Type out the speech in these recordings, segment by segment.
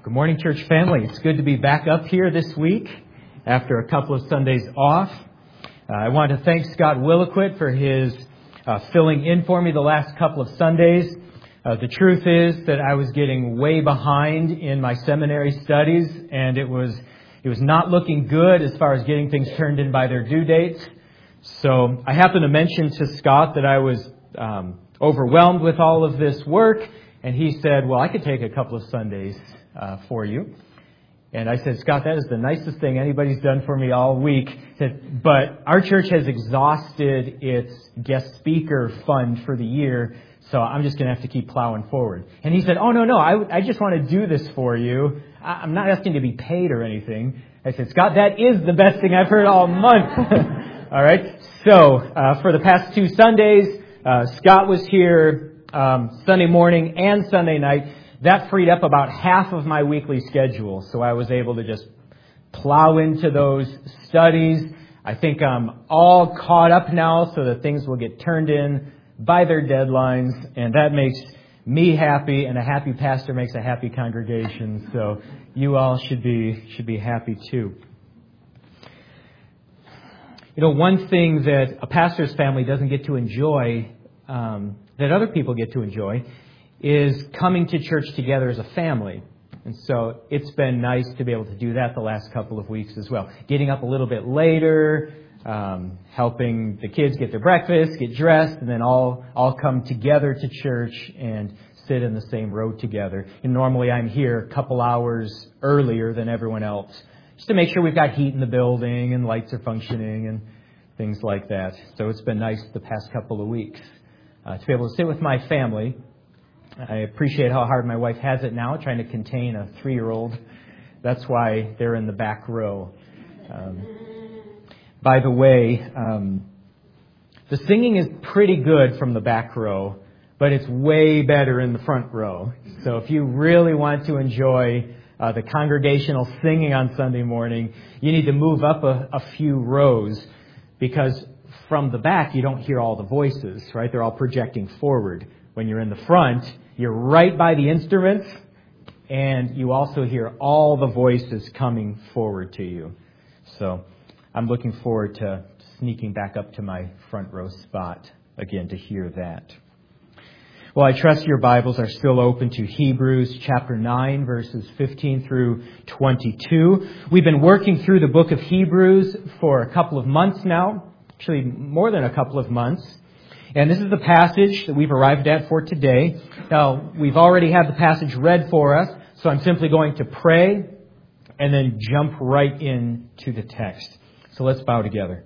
Good morning, church family. It's good to be back up here this week after a couple of Sundays off. I want to thank Scott Williquit for his filling in for me the last couple of Sundays. The truth is that I was getting way behind in my seminary studies, and it was not looking good as far as getting things turned in by their due dates. So I happened to mention to Scott that I was overwhelmed with all of this work, and he said, well, I could take a couple of Sundays for you. And I said, Scott, that is the nicest thing anybody's done for me all week. But our church has exhausted its guest speaker fund for the year, so I'm just going to have to keep plowing forward. And he said, oh, no, I just want to do this for you. I'm not asking to be paid or anything. I said, Scott, that is the best thing I've heard all month. All right. So for the past 2 Sundays, Scott was here Sunday morning and Sunday night. That freed up about half of my weekly schedule, so I was able to just plow into those studies. I think I'm all caught up now so that things will get turned in by their deadlines, and that makes me happy, and a happy pastor makes a happy congregation, so you all should be happy too. You know, one thing that a pastor's family doesn't get to enjoy, that other people get to enjoy, is coming to church together as a family. And so it's been nice to be able to do that the last couple of weeks as well. Getting up a little bit later, helping the kids get their breakfast, get dressed, and then all come together to church and sit in the same row together. And normally I'm here a couple hours earlier than everyone else, just to make sure we've got heat in the building and lights are functioning and things like that. So it's been nice the past couple of weeks to be able to sit with my family. I appreciate how hard my wife has it now, trying to contain a 3-year-old. That's why they're in the back row. By the way, the singing is pretty good from the back row, but it's way better in the front row. So if you really want to enjoy the congregational singing on Sunday morning, you need to move up a few rows, because from the back you don't hear all the voices, right? They're all projecting forward. When you're in the front, you're right by the instruments, and you also hear all the voices coming forward to you. So I'm looking forward to sneaking back up to my front row spot again to hear that. Well, I trust your Bibles are still open to Hebrews chapter 9, verses 15 through 22. We've been working through the book of Hebrews for a couple of months now, actually more than a couple of months. And this is the passage that we've arrived at for today. Now, we've already had the passage read for us, so I'm simply going to pray and then jump right into the text. So let's bow together.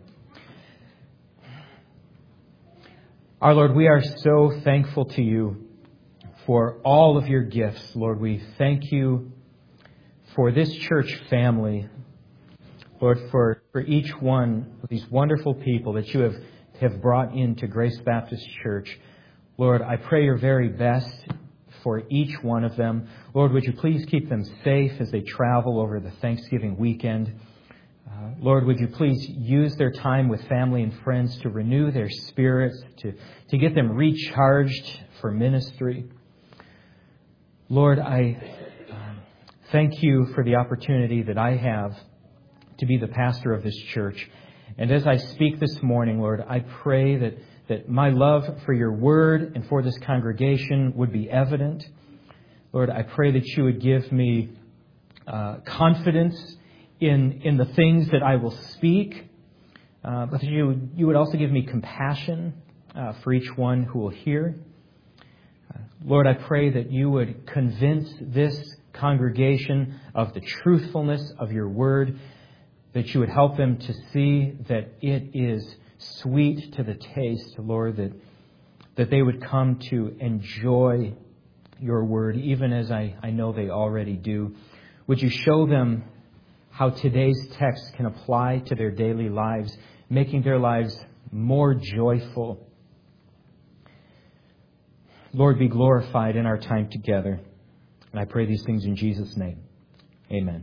Our Lord, we are so thankful to you for all of your gifts. Lord, we thank you for this church family. Lord, for each one of these wonderful people that you have brought into Grace Baptist Church. Lord, I pray your very best for each one of them. Lord, would you please keep them safe as they travel over the Thanksgiving weekend. Lord, would you please use their time with family and friends to renew their spirits, to get them recharged for ministry. Lord, I thank you for the opportunity that I have to be the pastor of this church. And as I speak this morning, Lord, I pray that my love for your word and for this congregation would be evident. Lord, I pray that you would give me confidence in the things that I will speak, but that you would also give me compassion for each one who will hear. Lord, I pray that you would convince this congregation of the truthfulness of your word, that you would help them to see that it is sweet to the taste, Lord, that they would come to enjoy your word, even as I know they already do. Would you show them how today's text can apply to their daily lives, making their lives more joyful. Lord, be glorified in our time together. And I pray these things in Jesus' name. Amen.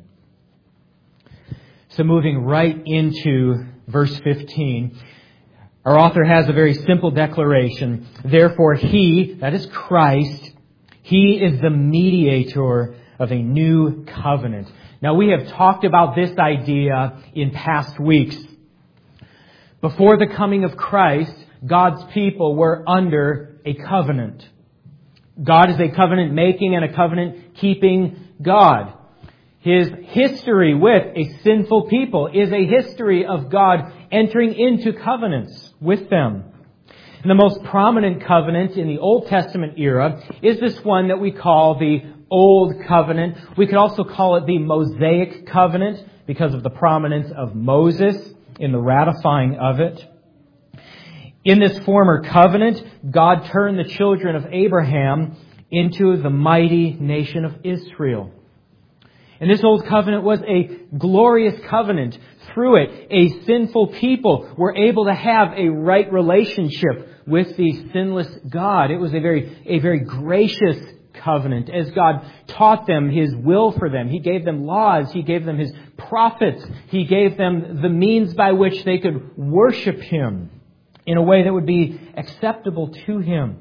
So moving right into verse 15, our author has a very simple declaration. Therefore he, that is Christ, he is the mediator of a new covenant. Now, we have talked about this idea in past weeks. Before the coming of Christ, God's people were under a covenant. God is a covenant-making and a covenant-keeping God. His history with a sinful people is a history of God entering into covenants with them. And the most prominent covenant in the Old Testament era is this one that we call the Old Covenant. We could also call it the Mosaic Covenant because of the prominence of Moses in the ratifying of it. In this former covenant, God turned the children of Abraham into the mighty nation of Israel. And this old covenant was a glorious covenant. Through it, a sinful people were able to have a right relationship with the sinless God. It was a very gracious covenant as God taught them His will for them. He gave them laws. He gave them His prophets. He gave them the means by which they could worship Him in a way that would be acceptable to Him.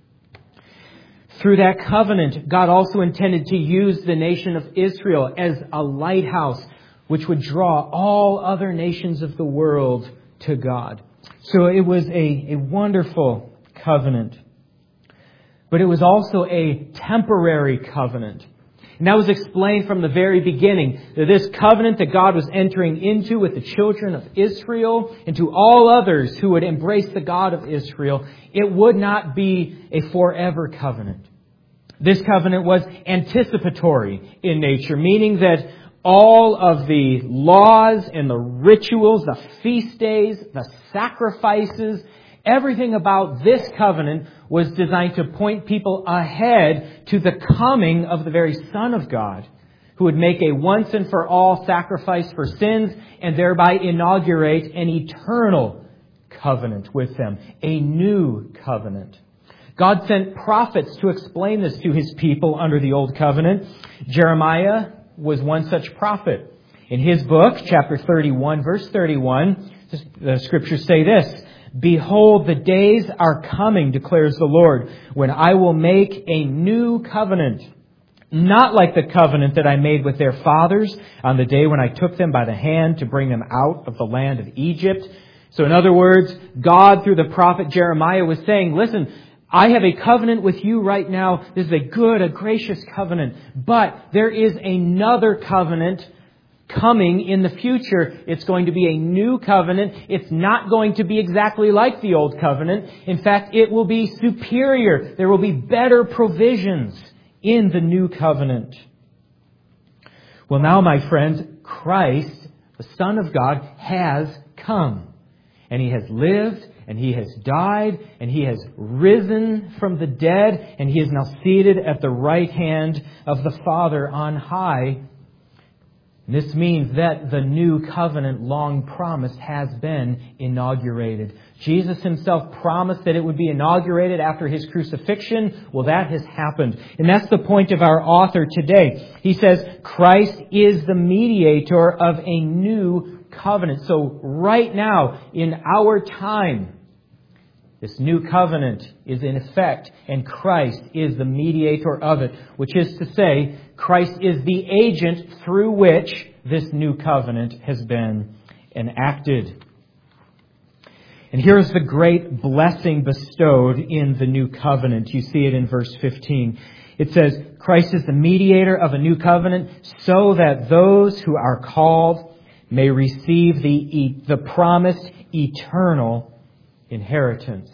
Through that covenant, God also intended to use the nation of Israel as a lighthouse which would draw all other nations of the world to God. So it was a wonderful covenant. But it was also a temporary covenant. And that was explained from the very beginning, that this covenant that God was entering into with the children of Israel and to all others who would embrace the God of Israel, it would not be a forever covenant. This covenant was anticipatory in nature, meaning that all of the laws and the rituals, the feast days, the sacrifices, everything about this covenant was designed to point people ahead to the coming of the very Son of God, who would make a once and for all sacrifice for sins and thereby inaugurate an eternal covenant with them, a new covenant. God sent prophets to explain this to His people under the Old Covenant. Jeremiah was one such prophet. In his book, chapter 31, verse 31, the Scriptures say this, "Behold, the days are coming, declares the Lord, when I will make a new covenant, not like the covenant that I made with their fathers on the day when I took them by the hand to bring them out of the land of Egypt." So in other words, God, through the prophet Jeremiah, was saying, listen, I have a covenant with you right now. This is a good, a gracious covenant. But there is another covenant coming in the future. It's going to be a new covenant. It's not going to be exactly like the old covenant. In fact, it will be superior. There will be better provisions in the new covenant. Well, now, my friends, Christ, the Son of God, has come. And He has lived, and He has died, and He has risen from the dead, and He is now seated at the right hand of the Father on high. This means that the new covenant, long promised, has been inaugurated. Jesus Himself promised that it would be inaugurated after His crucifixion. Well, that has happened. And that's the point of our author today. He says, Christ is the mediator of a new covenant. So right now, in our time, this new covenant is in effect, and Christ is the mediator of it, which is to say, Christ is the agent through which this new covenant has been enacted. And here's the great blessing bestowed in the new covenant. You see it in verse 15. It says, Christ is the mediator of a new covenant so that those who are called may receive the promised eternal inheritance.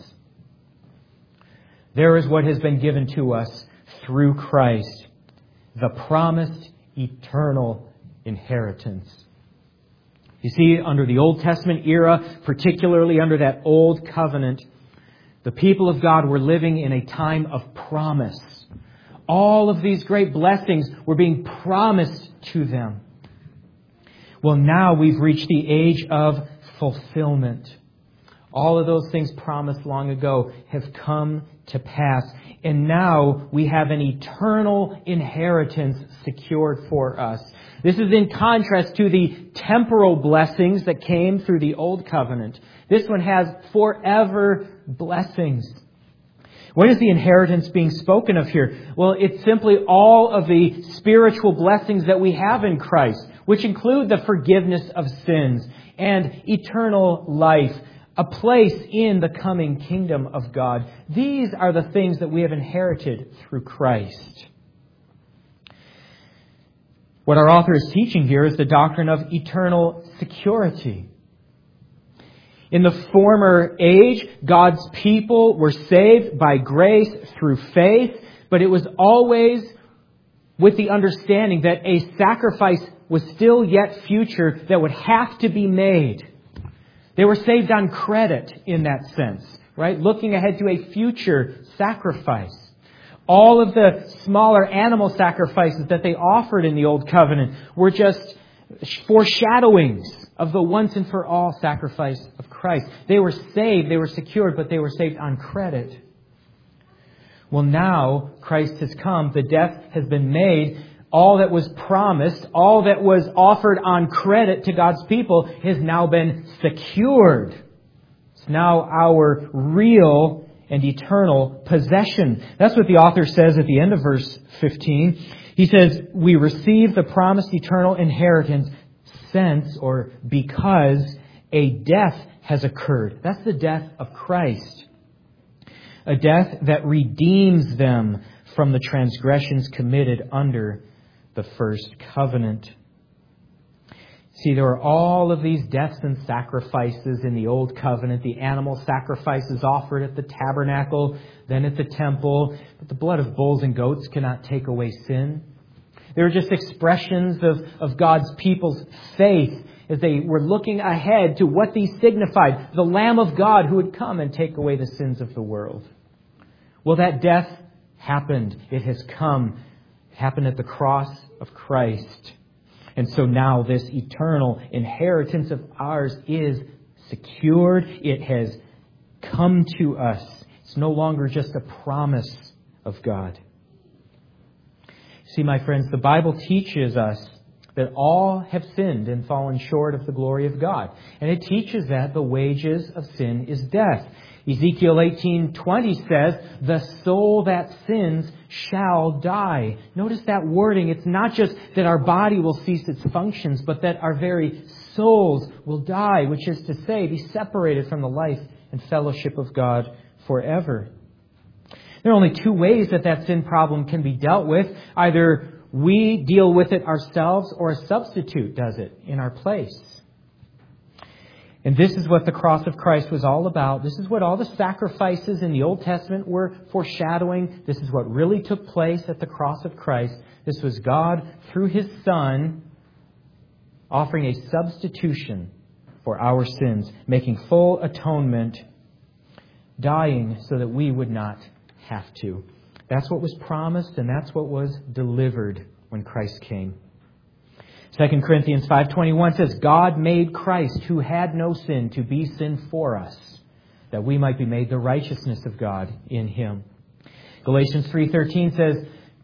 There is what has been given to us through Christ, the promised eternal inheritance. You see, under the Old Testament era, particularly under that Old Covenant, the people of God were living in a time of promise. All of these great blessings were being promised to them. Well, now we've reached the age of fulfillment. All of those things promised long ago have come to pass. And now we have an eternal inheritance secured for us. This is in contrast to the temporal blessings that came through the Old Covenant. This one has forever blessings. What is the inheritance being spoken of here? Well, it's simply all of the spiritual blessings that we have in Christ, which include the forgiveness of sins and eternal life, a place in the coming kingdom of God. These are the things that we have inherited through Christ. What our author is teaching here is the doctrine of eternal security. In the former age, God's people were saved by grace through faith, but it was always with the understanding that a sacrifice was still yet future that would have to be made. They were saved on credit in that sense, right? Looking ahead to a future sacrifice. All of the smaller animal sacrifices that they offered in the Old Covenant were just foreshadowings of the once and for all sacrifice of Christ. They were saved, they were secured, but they were saved on credit. Well, now Christ has come, the death has been made, all that was promised, all that was offered on credit to God's people has now been secured. It's now our real and eternal possession. That's what the author says at the end of verse 15. He says, we receive the promised eternal inheritance since or because a death has occurred. That's the death of Christ. A death that redeems them from the transgressions committed under the first covenant. See, there were all of these deaths and sacrifices in the Old Covenant, the animal sacrifices offered at the tabernacle, then at the temple. But the blood of bulls and goats cannot take away sin. They were just expressions of God's people's faith as they were looking ahead to what these signified, the Lamb of God who would come and take away the sins of the world. Well, that death happened. It has come. It happened at the cross of Christ. And so now this eternal inheritance of ours is secured. It has come to us. It's no longer just a promise of God. See, my friends, the Bible teaches us that all have sinned and fallen short of the glory of God. And it teaches that the wages of sin is death. Ezekiel 18:20 says, the soul that sins shall die. Notice that wording. It's not just that our body will cease its functions, but that our very souls will die, which is to say, be separated from the life and fellowship of God forever. There are only two ways that sin problem can be dealt with. Either we deal with it ourselves or a substitute does it in our place. And this is what the cross of Christ was all about. This is what all the sacrifices in the Old Testament were foreshadowing. This is what really took place at the cross of Christ. This was God, through His Son, offering a substitution for our sins, making full atonement, dying so that we would not have to. That's what was promised, and that's what was delivered when Christ came. 2 Corinthians 5:21 says, God made Christ, who had no sin, to be sin for us, that we might be made the righteousness of God in Him. Galatians 3:13 says,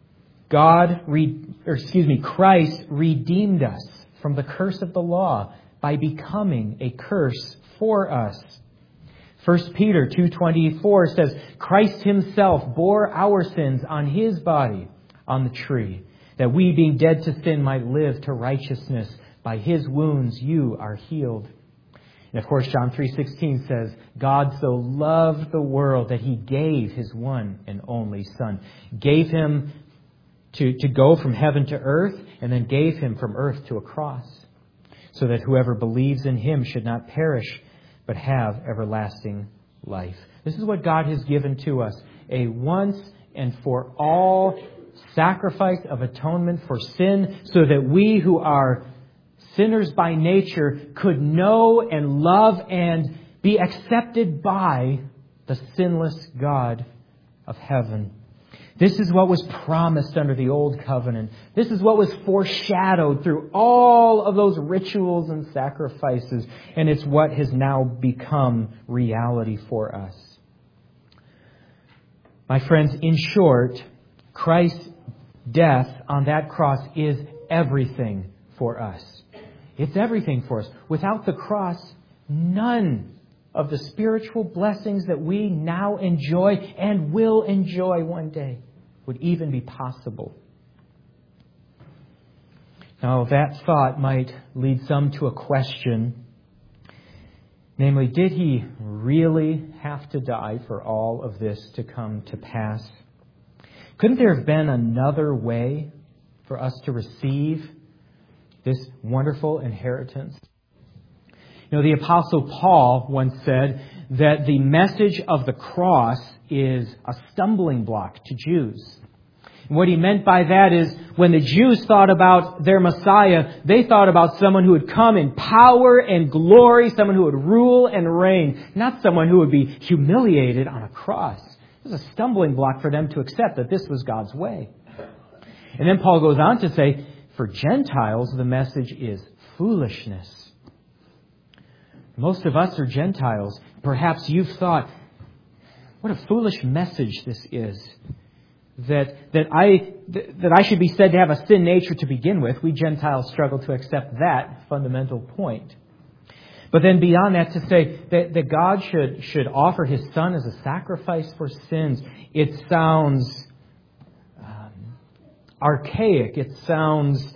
Christ redeemed us from the curse of the law by becoming a curse for us. 1 Peter 2:24 says, Christ Himself bore our sins on His body on the tree, that we, being dead to sin, might live to righteousness. By His wounds you are healed. And of course, John 3:16 says, God so loved the world that He gave His one and only Son. Gave Him to go from heaven to earth, and then gave Him from earth to a cross, so that whoever believes in Him should not perish, but have everlasting life. This is what God has given to us, a once and for all sacrifice of atonement for sin, so that we who are sinners by nature could know and love and be accepted by the sinless God of heaven. This is what was promised under the Old Covenant. This is what was foreshadowed through all of those rituals and sacrifices. And it's what has now become reality for us. My friends, in short, Christ's death on that cross is everything for us. It's everything for us. Without the cross, none of the spiritual blessings that we now enjoy and will enjoy one day would even be possible. Now, that thought might lead some to a question. Namely, did he really have to die for all of this to come to pass? Couldn't there have been another way for us to receive this wonderful inheritance? You know, the Apostle Paul once said that the message of the cross is a stumbling block to Jews. And what he meant by that is when the Jews thought about their Messiah, they thought about someone who would come in power and glory, someone who would rule and reign, not someone who would be humiliated on a cross. It was a stumbling block for them to accept that this was God's way. And then Paul goes on to say, for Gentiles, the message is foolishness. Most of us are Gentiles. Perhaps you've thought, what a foolish message this is. That I should be said to have a sin nature to begin with. We Gentiles struggle to accept that fundamental point. But then beyond that, to say that God should offer His Son as a sacrifice for sins, it sounds archaic. It sounds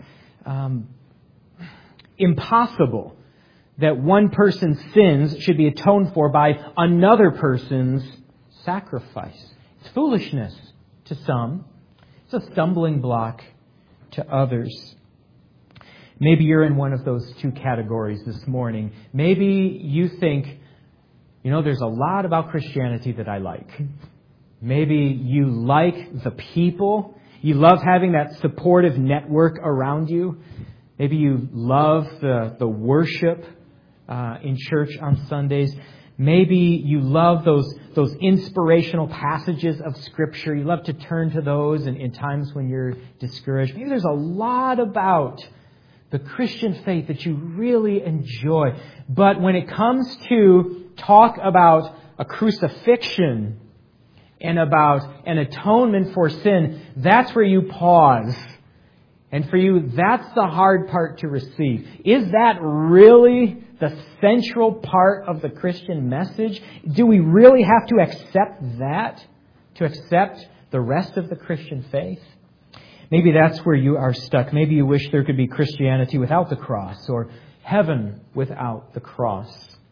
impossible that one person's sins should be atoned for by another person's sacrifice. It's foolishness to some. It's a stumbling block to others. Maybe you're in one of those two categories this morning. Maybe you think, there's a lot about Christianity that I like. Maybe you like the people. You love having that supportive network around you. Maybe you love the worship in church on Sundays. Maybe you love those inspirational passages of Scripture. You love to turn to those in times when you're discouraged. Maybe there's a lot about the Christian faith that you really enjoy. But when it comes to talk about a crucifixion and about an atonement for sin, that's where you pause. And for you, that's the hard part to receive. Is that really the central part of the Christian message? Do we really have to accept that to accept the rest of the Christian faith? Maybe that's where you are stuck. Maybe you wish there could be Christianity without the cross or heaven without the cross.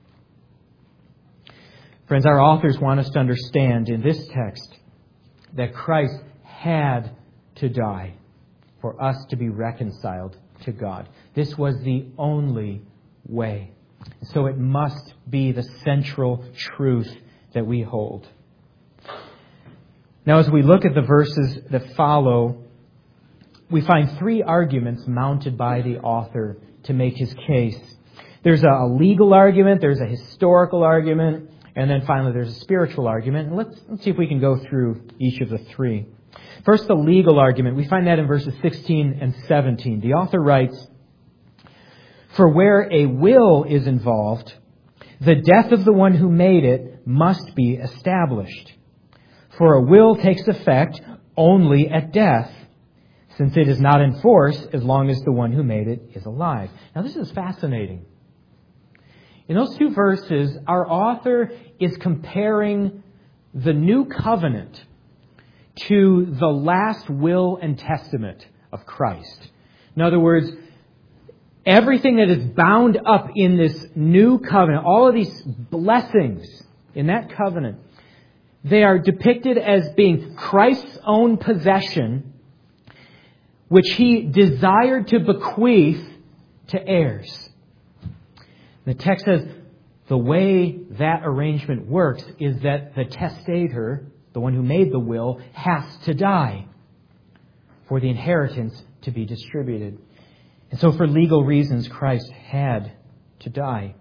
Friends, our authors want us to understand in this text that Christ had to die for us to be reconciled to God. This was the only way. So it must be the central truth that we hold. Now, as we look at the verses that follow, we find three arguments mounted by the author to make his case. There's a legal argument, there's a historical argument, and then finally there's a spiritual argument. And let's see if we can go through each of the three. First, the legal argument. We find that in verses 16 and 17. The author writes, "For where a will is involved, the death of the one who made it must be established. For a will takes effect only at death, since it is not in force as long as the one who made it is alive." Now, this is fascinating. In those two verses, our author is comparing the new covenant to the last will and testament of Christ. In other words, everything that is bound up in this new covenant, all of these blessings in that covenant, they are depicted as being Christ's own possession, which He desired to bequeath to heirs. The text says the way that arrangement works is that the testator, the one who made the will, has to die for the inheritance to be distributed. And so for legal reasons, Christ had to die.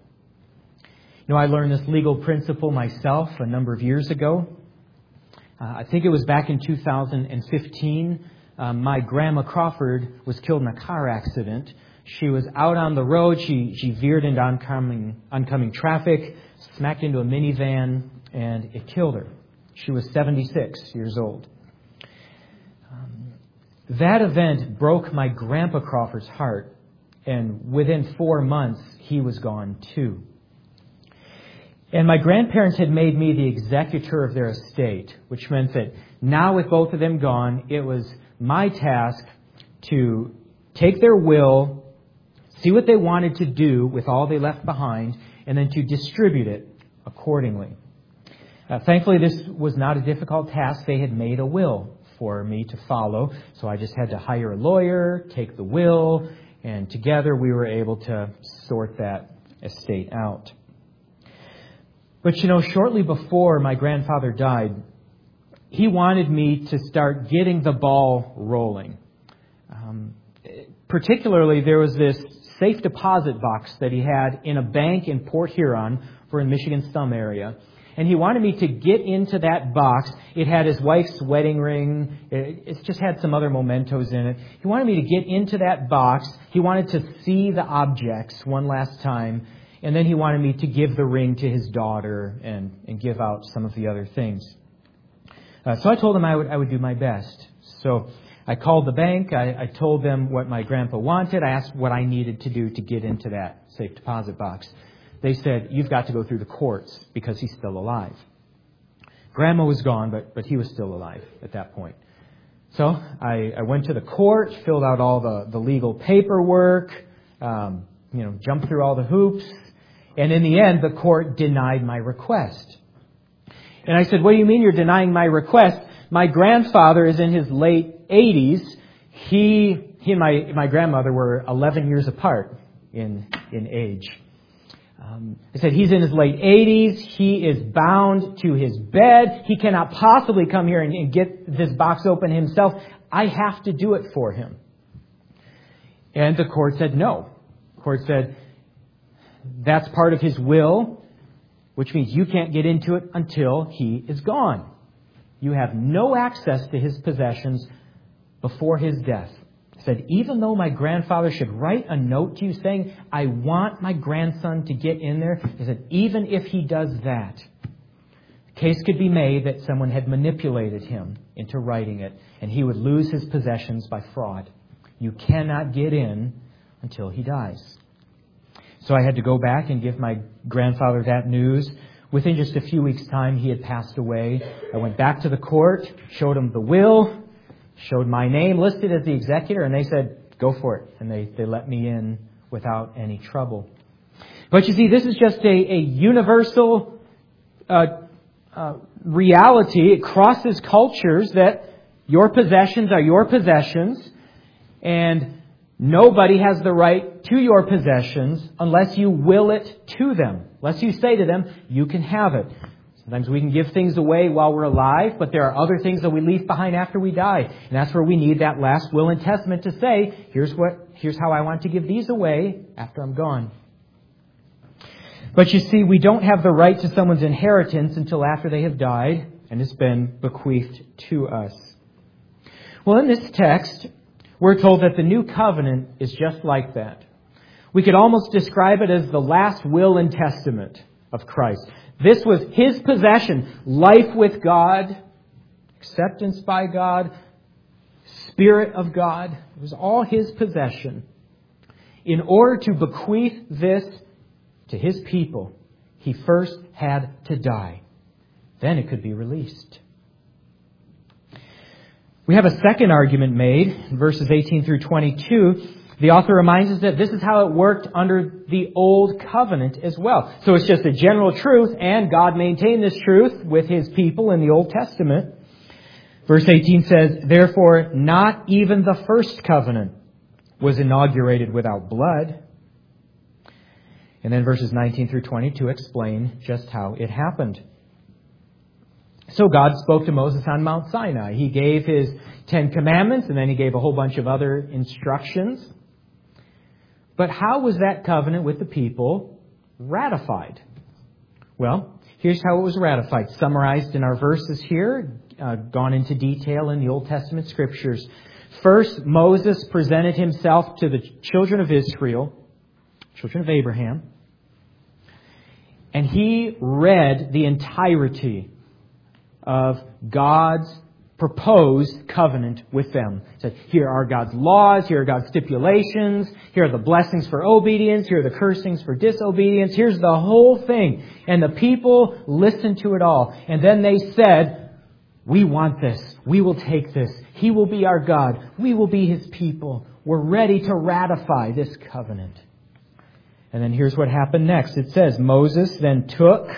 I learned this legal principle myself a number of years ago. I think it was back in 2015. My grandma Crawford was killed in a car accident. She was out on the road. She veered into oncoming traffic, smacked into a minivan, and it killed her. She was 76 years old. That event broke my Grandpa Crawford's heart, and within 4 months, he was gone too. And my grandparents had made me the executor of their estate, which meant that now with both of them gone, it was my task to take their will, see what they wanted to do with all they left behind, and then to distribute it accordingly. Thankfully, this was not a difficult task. They had made a will for me to follow, so I just had to hire a lawyer, take the will, and together we were able to sort that estate out. But shortly before my grandfather died, he wanted me to start getting the ball rolling. Particularly, there was this safe deposit box that he had in a bank in Port Huron, for in Michigan's thumb area. And he wanted me to get into that box. It had his wife's wedding ring. It just had some other mementos in it. He wanted me to get into that box. He wanted to see the objects one last time. And then he wanted me to give the ring to his daughter and give out some of the other things. So I told him I would do my best. So I called the bank. I told them what my grandpa wanted. I asked what I needed to do to get into that safe deposit box. They said, "You've got to go through the courts because he's still alive." Grandma was gone, but he was still alive at that point. So I went to the court, filled out all the legal paperwork, jumped through all the hoops. And in the end, the court denied my request. And I said, "What do you mean you're denying my request? My grandfather is in his late 80s. He and my grandmother were 11 years apart in age. I said, he's in his late 80s. He is bound to his bed. He cannot possibly come here and get this box open himself. I have to do it for him." And the court said no. The court said, that's part of his will, which means you can't get into it until he is gone. You have no access to his possessions before his death. Said, even though my grandfather should write a note to you saying, "I want my grandson to get in there," he said, even if he does that, the case could be made that someone had manipulated him into writing it, and he would lose his possessions by fraud. You cannot get in until he dies. So I had to go back and give my grandfather that news. Within just a few weeks' time, he had passed away. I went back to the court, showed him the will, showed my name listed as the executor, and they said, "Go for it." And they let me in without any trouble. But you see, this is just a universal reality. It crosses cultures that your possessions are your possessions, and nobody has the right to your possessions unless you will it to them. Unless you say to them, "You can have it." Sometimes we can give things away while we're alive, but there are other things that we leave behind after we die. And that's where we need that last will and testament to say, here's how I want to give these away after I'm gone. But you see, we don't have the right to someone's inheritance until after they have died and it's been bequeathed to us. Well, in this text, we're told that the new covenant is just like that. We could almost describe it as the last will and testament of Christ. This was his possession, life with God, acceptance by God, Spirit of God. It was all his possession. In order to bequeath this to his people, he first had to die. Then it could be released. We have a second argument made in verses 18 through 22. The author reminds us that this is how it worked under the Old Covenant as well. So it's just a general truth, and God maintained this truth with his people in the Old Testament. Verse 18 says, "Therefore, not even the first covenant was inaugurated without blood." And then verses 19 through 22 explain just how it happened. So God spoke to Moses on Mount Sinai. He gave his 10 commandments, and then he gave a whole bunch of other instructions. But how was that covenant with the people ratified? Well, here's how it was ratified. Summarized in our verses here, gone into detail in the Old Testament scriptures. First, Moses presented himself to the children of Israel, children of Abraham, and he read the entirety of God's proposed covenant with them. He said, here are God's laws, here are God's stipulations, here are the blessings for obedience, here are the cursings for disobedience, here's the whole thing. And the people listened to it all. And then they said, we want this. We will take this. He will be our God. We will be His people. We're ready to ratify this covenant. And then here's what happened next. It says, Moses then took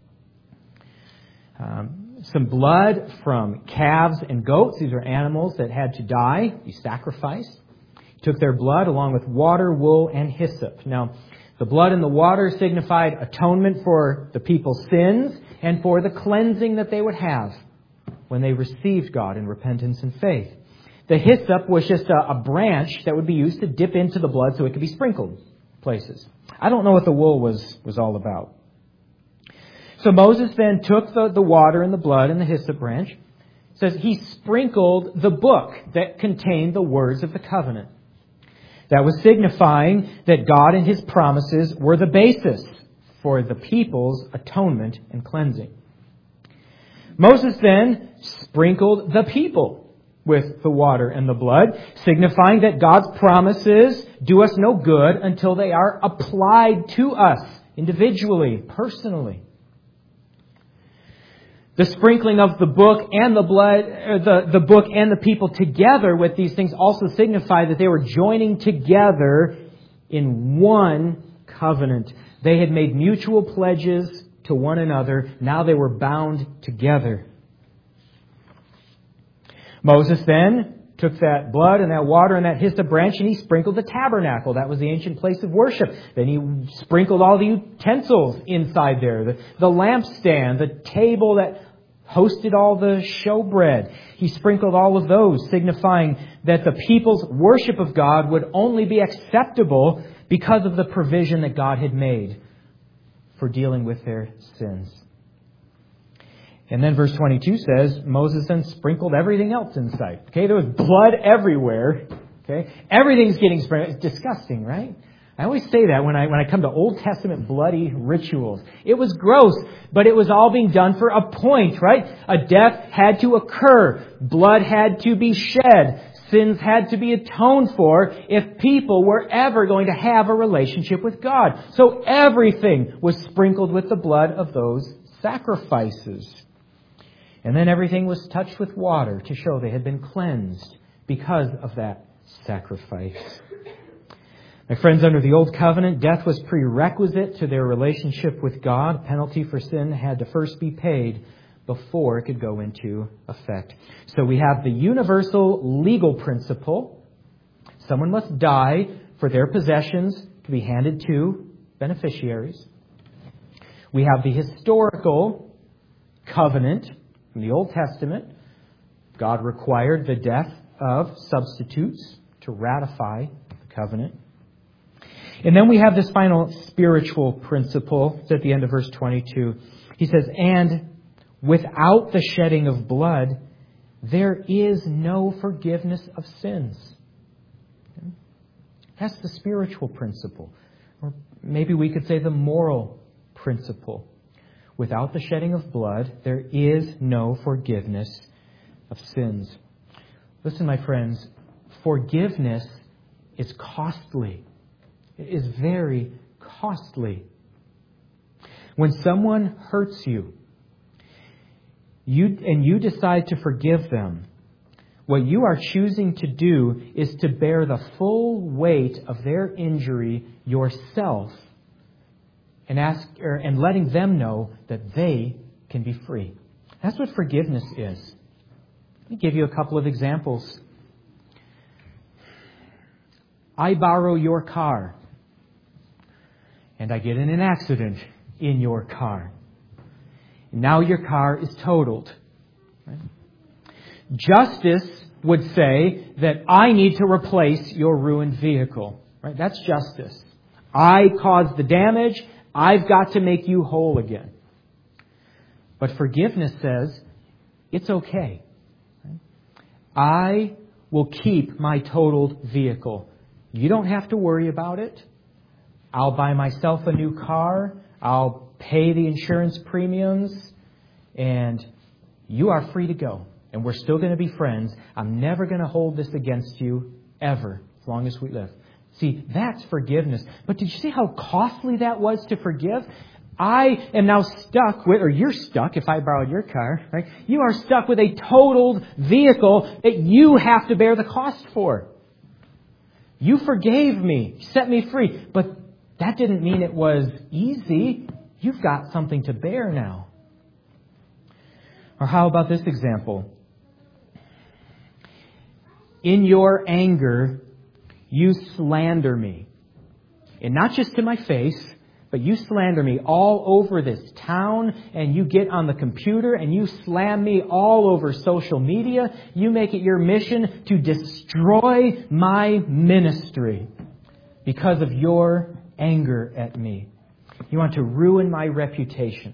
some blood from calves and goats. These are animals that had to die, be sacrificed. He took their blood along with water, wool, and hyssop. Now, the blood and the water signified atonement for the people's sins and for the cleansing that they would have when they received God in repentance and faith. The hyssop was just a branch that would be used to dip into the blood so it could be sprinkled places. I don't know what the wool was all about. So Moses then took the water and the blood and the hyssop branch. It says he sprinkled the book that contained the words of the covenant. That was signifying that God and His promises were the basis for the people's atonement and cleansing. Moses then sprinkled the people with the water and the blood, signifying that God's promises do us no good until they are applied to us individually, personally. The sprinkling of the book and the blood, the book and the people together with these things also signify that they were joining together in one covenant. They had made mutual pledges to one another. Now they were bound together. Moses then took that blood and that water and that hyssop branch and he sprinkled the tabernacle. That was the ancient place of worship. Then he sprinkled all the utensils inside there. The lampstand, the table that hosted all the showbread. He sprinkled all of those, signifying that the people's worship of God would only be acceptable because of the provision that God had made for dealing with their sins. And then verse 22 says, Moses then sprinkled everything else in sight. Okay, there was blood everywhere. Okay, everything's getting sprinkled. It's disgusting, right? I always say that when I come to Old Testament bloody rituals. It was gross, but it was all being done for a point, right? A death had to occur. Blood had to be shed. Sins had to be atoned for if people were ever going to have a relationship with God. So everything was sprinkled with the blood of those sacrifices. And then everything was touched with water to show they had been cleansed because of that sacrifice. My friends, under the Old Covenant, death was prerequisite to their relationship with God. Penalty for sin had to first be paid before it could go into effect. So we have the universal legal principle. Someone must die for their possessions to be handed to beneficiaries. We have the historical covenant from the Old Testament. God required the death of substitutes to ratify the covenant. And then we have this final spiritual principle. It's at the end of verse 22. He says, and without the shedding of blood, there is no forgiveness of sins. That's the spiritual principle. Or maybe we could say the moral principle. Without the shedding of blood, there is no forgiveness of sins. Listen, my friends, forgiveness is costly. It is very costly. When someone hurts you, you decide to forgive them, what you are choosing to do is to bear the full weight of their injury yourself and letting them know that they can be free. That's what forgiveness is. Let me give you a couple of examples. I borrow your car, and I get in an accident in your car. Now your car is totaled. Right? Justice would say that I need to replace your ruined vehicle. Right? That's justice. I caused the damage. I've got to make you whole again. But forgiveness says, it's okay. Right? I will keep my totaled vehicle. You don't have to worry about it. I'll buy myself a new car. I'll pay the insurance premiums. And you are free to go. and we're still going to be friends. I'm never going to hold this against you ever, as long as we live. See, that's forgiveness. But did you see how costly that was to forgive? I am now stuck with, or you're stuck if I borrowed your car, right? You are stuck with a totaled vehicle that you have to bear the cost for. You forgave me, set me free, but that didn't mean it was easy. You've got something to bear now. Or how about this example? In your anger, you slander me. And not just to my face, but you slander me all over this town, and you get on the computer and you slam me all over social media. You make it your mission to destroy my ministry because of your anger at me. You want to ruin my reputation.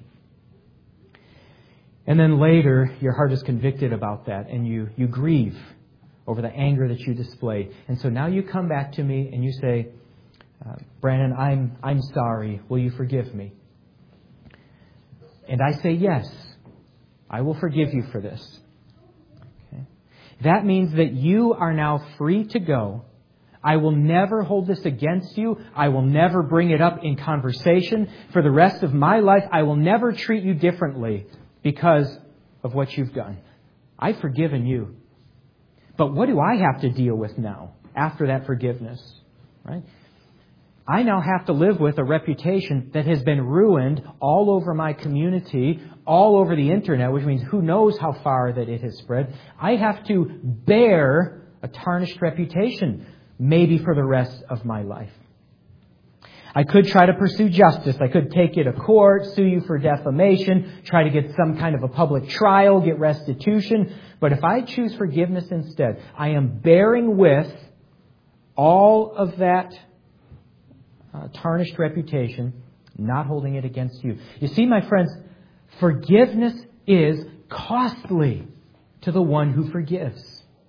And then later, your heart is convicted about that, and you grieve over the anger that you display. And so now you come back to me and you say, Brandon, I'm sorry. Will you forgive me? And I say, yes, I will forgive you for this. Okay. That means that you are now free to go. I will never hold this against you. I will never bring it up in conversation. For the rest of my life, I will never treat you differently because of what you've done. I've forgiven you. But what do I have to deal with now after that forgiveness? Right? I now have to live with a reputation that has been ruined all over my community, all over the internet, which means who knows how far that it has spread. I have to bear a tarnished reputation, maybe for the rest of my life. I could try to pursue justice. I could take you to court, sue you for defamation, try to get some kind of a public trial, get restitution. But if I choose forgiveness instead, I am bearing with all of that tarnished reputation, not holding it against you. You see, my friends, forgiveness is costly to the one who forgives.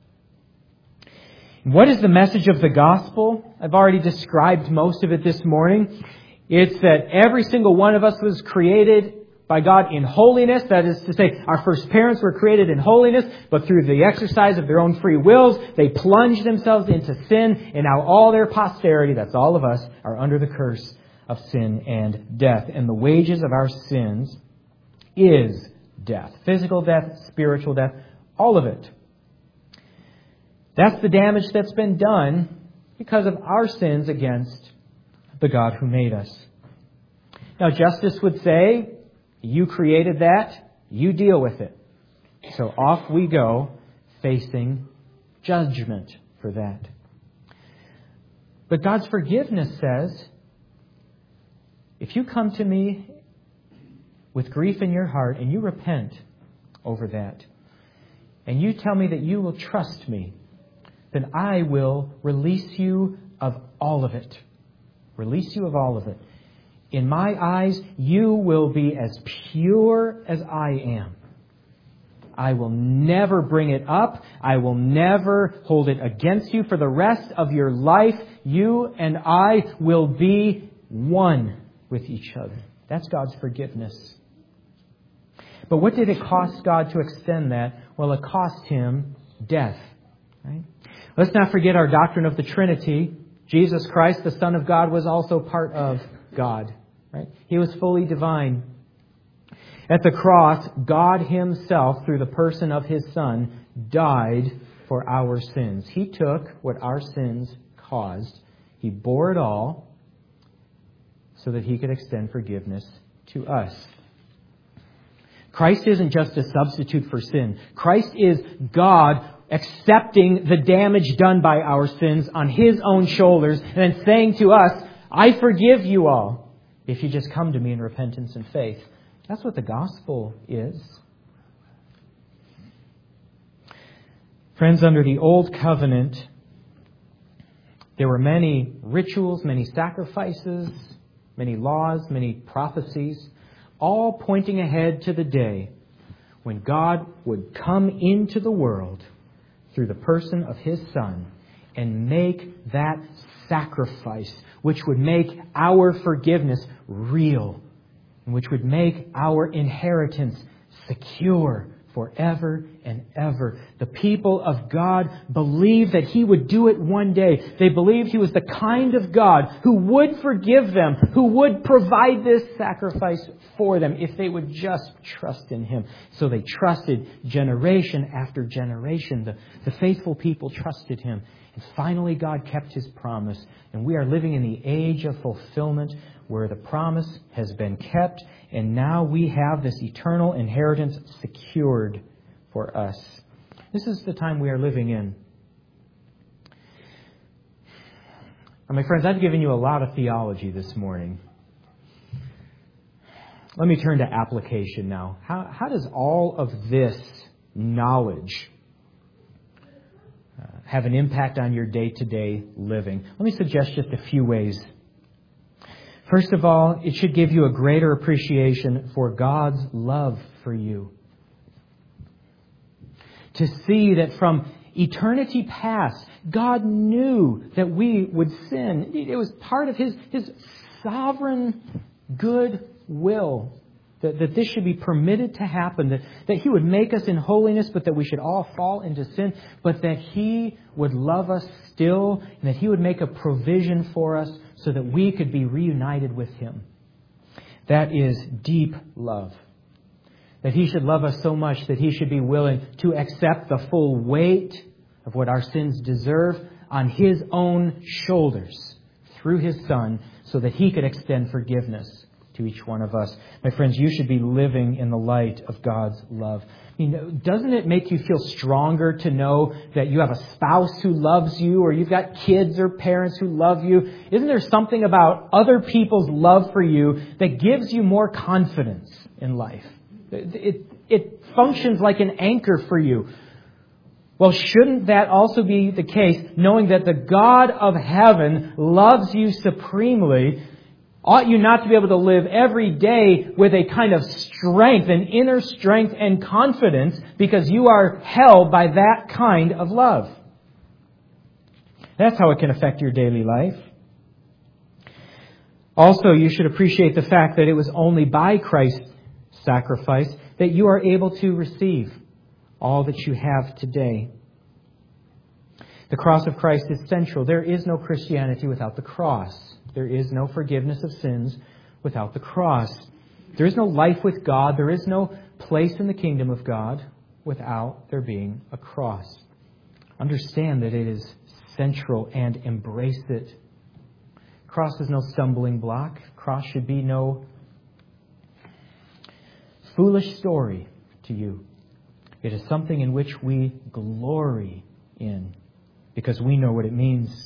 What is the message of the gospel? I've already described most of it this morning. It's that every single one of us was created by God in holiness. That is to say, our first parents were created in holiness, but through the exercise of their own free wills, they plunged themselves into sin, and now all their posterity, that's all of us, are under the curse of sin and death. And the wages of our sins is death. Physical death, spiritual death, all of it. That's the damage that's been done because of our sins against the God who made us. Now, justice would say, you created that, you deal with it. So off we go, facing judgment for that. But God's forgiveness says, if you come to me with grief in your heart and you repent over that, and you tell me that you will trust me, then I will release you of all of it. Release you of all of it. In my eyes, you will be as pure as I am. I will never bring it up. I will never hold it against you. For the rest of your life, you and I will be one with each other. That's God's forgiveness. But what did it cost God to extend that? Well, it cost Him death. Right? Let's not forget our doctrine of the Trinity. Jesus Christ, the Son of God, was also part of God. Right? He was fully divine. At the cross, God Himself, through the person of His Son, died for our sins. He took what our sins caused. He bore it all so that He could extend forgiveness to us. Christ isn't just a substitute for sin. Christ is God accepting the damage done by our sins on His own shoulders and then saying to us, I forgive you all if you just come to me in repentance and faith. That's what the gospel is. Friends, under the old covenant, there were many rituals, many sacrifices, many laws, many prophecies, all pointing ahead to the day when God would come into the world through the person of His Son and make that sacrifice, which would make our forgiveness real, and which would make our inheritance secure forever and ever. The people of God believed that He would do it one day. They believed He was the kind of God who would forgive them, who would provide this sacrifice for them if they would just trust in Him. So they trusted generation after generation. The faithful people trusted Him. And finally God kept His promise. And we are living in the age of fulfillment where the promise has been kept, and now we have this eternal inheritance secured for us. This is the time we are living in. And my friends, I've given you a lot of theology this morning. Let me turn to application now. How does all of this knowledge have an impact on your day-to-day living? Let me suggest just a few ways. First of all, it should give you a greater appreciation for God's love for you. To see that from eternity past, God knew that we would sin. It was part of His sovereign good will that this should be permitted to happen, that He would make us in holiness, but that we should all fall into sin, but that He would love us still, and that He would make a provision for us so that we could be reunited with Him. That is deep love. That He should love us so much that He should be willing to accept the full weight of what our sins deserve on His own shoulders through His Son, so that He could extend forgiveness to each one of us. My friends, you should be living in the light of God's love. I mean, doesn't it make you feel stronger to know that you have a spouse who loves you, or you've got kids or parents who love you? Isn't there something about other people's love for you that gives you more confidence in life? It functions like an anchor for you. Well, shouldn't that also be the case, knowing that the God of heaven loves you supremely? Ought you not to be able to live every day with a kind of strength, an inner strength and confidence, because you are held by that kind of love? That's how it can affect your daily life. Also, you should appreciate the fact that it was only by Christ's sacrifice that you are able to receive all that you have today. The cross of Christ is central. There is no Christianity without the cross. There is no forgiveness of sins without the cross. There is no life with God. There is no place in the kingdom of God without there being a cross. Understand that it is central and embrace it. Cross is no stumbling block. Cross should be no foolish story to you. It is something in which we glory in because we know what it means.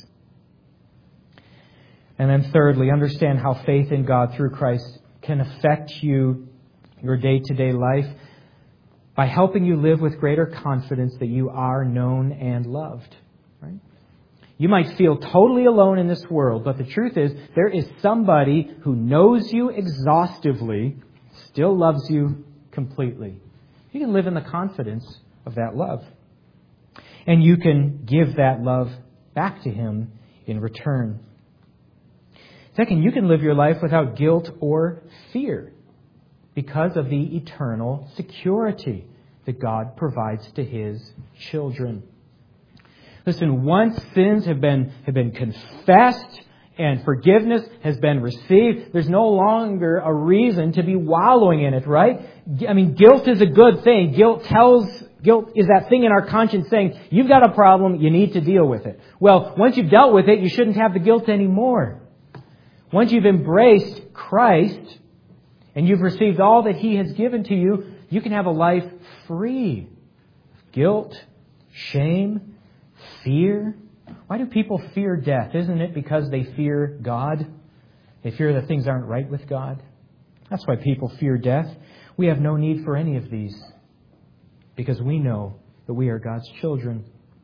And then thirdly, understand how faith in God through Christ can affect you, your day-to-day life, by helping you live with greater confidence that you are known and loved. Right? You might feel totally alone in this world, but the truth is there is somebody who knows you exhaustively, still loves you completely. You can live in the confidence of that love. And you can give that love back to Him in return. Second, you can live your life without guilt or fear because of the eternal security that God provides to His children. Listen, once sins have been confessed and forgiveness has been received, there's no longer a reason to be wallowing in it, right? I mean, guilt is a good thing. Guilt is that thing in our conscience saying, you've got a problem, you need to deal with it. Well, once you've dealt with it, you shouldn't have the guilt anymore. Once you've embraced Christ and you've received all that He has given to you, you can have a life free of guilt, shame, fear. Why do people fear death? Isn't it because they fear God? They fear that things aren't right with God. That's why people fear death. We have no need for any of these because we know that we are God's children.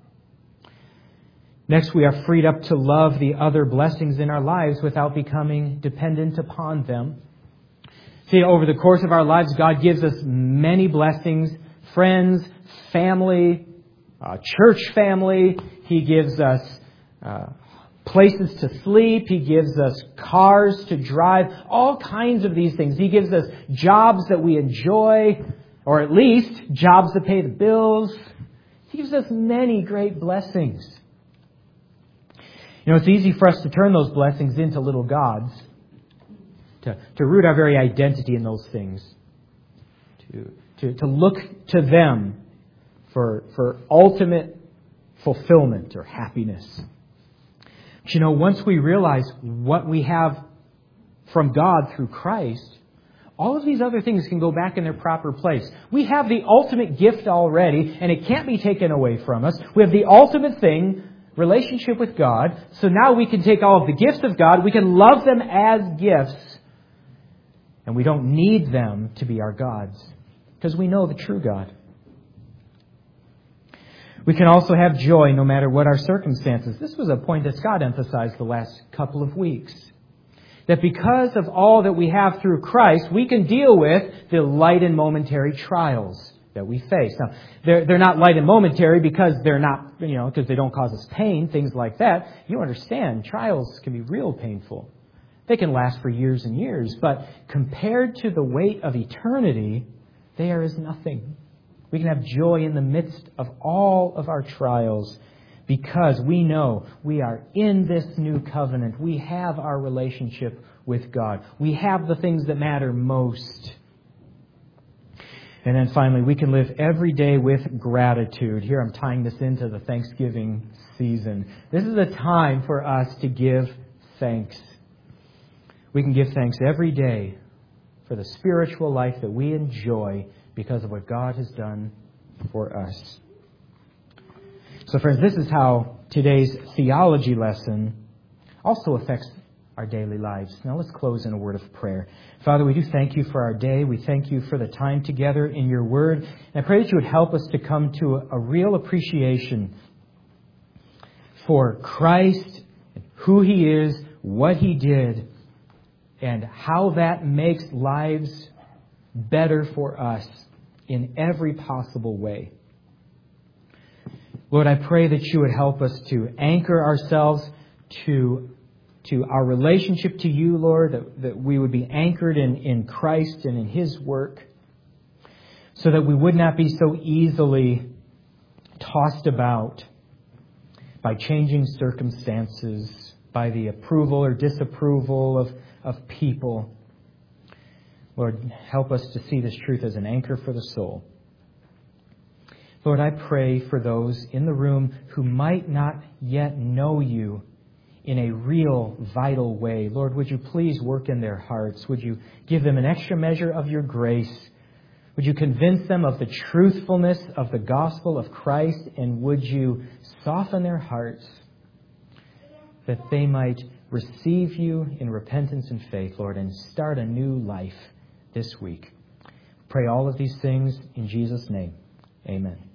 Next, we are freed up to love the other blessings in our lives without becoming dependent upon them. See, over the course of our lives, God gives us many blessings, friends, family, church family. He gives us places to sleep. He gives us cars to drive, all kinds of these things. He gives us jobs that we enjoy. or at least jobs that pay the bills. He gives us many great blessings. It's easy for us to turn those blessings into little gods, to root our very identity in those things, to look to them for ultimate fulfillment or happiness. But once we realize what we have from God through Christ, all of these other things can go back in their proper place. We have the ultimate gift already, and it can't be taken away from us. We have the ultimate thing, relationship with God. So now we can take all of the gifts of God, we can love them as gifts, and we don't need them to be our gods, because we know the true God. We can also have joy no matter what our circumstances. This was a point that Scott emphasized the last couple of weeks. That because of all that we have through Christ, we can deal with the light and momentary trials that we face. Now, they're not light and momentary because they're not, because they don't cause us pain, things like that. You understand, trials can be real painful. They can last for years and years, but compared to the weight of eternity, they are as nothing. We can have joy in the midst of all of our trials because we know we are in this new covenant. We have our relationship with God. We have the things that matter most. And then finally, we can live every day with gratitude. Here I'm tying this into the Thanksgiving season. This is a time for us to give thanks. We can give thanks every day for the spiritual life that we enjoy because of what God has done for us. So friends, this is how today's theology lesson also affects our daily lives. Now let's close in a word of prayer. Father, we do thank you for our day. We thank you for the time together in your word. And I pray that you would help us to come to a real appreciation for Christ, who he is, what he did, and how that makes lives better for us in every possible way. Lord, I pray that you would help us to anchor ourselves to our relationship to you, Lord, that we would be anchored in Christ and in his work, so that we would not be so easily tossed about by changing circumstances, by the approval or disapproval of people. Lord, help us to see this truth as an anchor for the soul. Lord, I pray for those in the room who might not yet know you in a real, vital way. Lord, would you please work in their hearts? Would you give them an extra measure of your grace? Would you convince them of the truthfulness of the gospel of Christ? And would you soften their hearts that they might receive you in repentance and faith, Lord, and start a new life this week? Pray all of these things in Jesus' name. Amen.